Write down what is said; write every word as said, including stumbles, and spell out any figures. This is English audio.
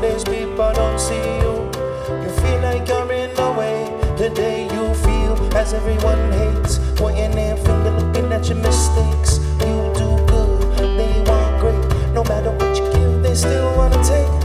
Nowadays people don't see you. You feel like you're in the way. Today you feel as everyone